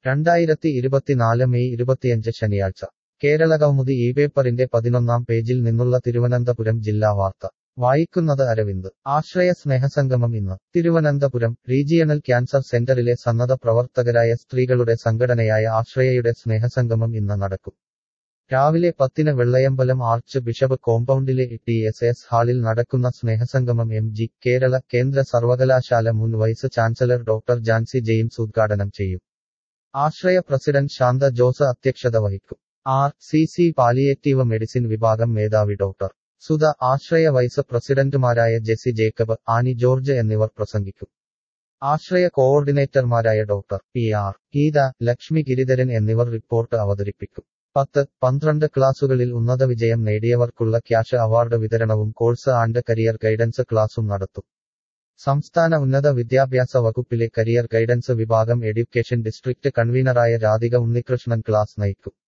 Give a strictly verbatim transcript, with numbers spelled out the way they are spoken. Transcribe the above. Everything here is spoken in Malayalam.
രണ്ടായിരത്തി ഇരുപത്തിനാല് മെയ് ഇരുപത്തിയഞ്ച് ശനിയാഴ്ച കേരളകൗമുദി ഈ പേപ്പറിന്റെ പതിനൊന്നാം പേജിൽ നിന്നുള്ള തിരുവനന്തപുരം ജില്ലാ വാർത്ത വായിക്കുന്നത് അരവിന്ദ്. ആശ്രയ സ്നേഹസംഗമം ഇന്ന് തിരുവനന്തപുരം റീജിയണൽ ക്യാൻസർ സെന്ററിലെ സന്നദ്ധ പ്രവർത്തകരായ സ്ത്രീകളുടെ സംഘടനയായ ആശ്രയയുടെ സ്നേഹസംഗമം ഇന്ന് നടക്കും. രാവിലെ പത്തിന് വെള്ളയമ്പലം ആർച്ച് ബിഷപ്പ് കോമ്പൗണ്ടിലെ ടി എസ് എസ് ഹാളിൽ നടക്കുന്ന സ്നേഹസംഗമം എം ജി കേരള കേന്ദ്ര സർവകലാശാല മുൻ vice chancellor doctor Jancy James ഉദ്ഘാടനം ചെയ്യും. ആശ്രയ പ്രസിഡന്റ് ശാന്ത ജോസ് അധ്യക്ഷത വഹിക്കും. R C C palliative medicine വിഭാഗം മേധാവി ഡോക്ടർ സുധ, ആശ്രയ വൈസ് പ്രസിഡന്റുമാരായ ജെസി ജേക്കബ്, ആനി ജോർജ് എന്നിവർ പ്രസംഗിക്കും. ആശ്രയ കോഓർഡിനേറ്റർമാരായ doctor P R Geetha, Lakshmi Giridharan എന്നിവർ റിപ്പോർട്ട് അവതരിപ്പിക്കും. പത്ത്, പന്ത്രണ്ട് ക്ലാസുകളിൽ ഉന്നത വിജയം നേടിയവർക്കുള്ള ക്യാഷ് അവാർഡ് വിതരണവും കോഴ്സ് ആൻഡ് കരിയർ ഗൈഡൻസ് ക്ലാസും നടത്തും. സംസ്ഥാന ഉന്നത വിദ്യാഭ്യാസ വകുപ്പിലെ കരിയർ ഗൈഡൻസ് വിഭാഗം എഡ്യൂക്കേഷൻ ഡിസ്ട്രിക്ട് കൺവീനറായ രാധിക ഉണ്ണികൃഷ്ണൻ ക്ലാസ് നയിക്കും.